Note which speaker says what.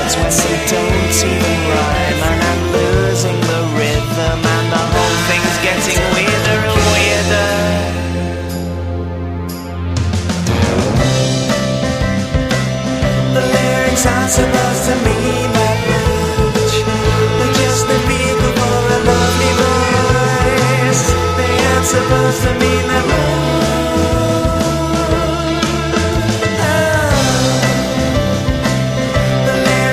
Speaker 1: words when they don't even rhyme, and I'm losing the rhythm, and the whole thing's getting weirder and weirder. The lyrics aren't supposed to mean that much. They're just a vehicle for a lovely voice. They aren't supposed to mean that much.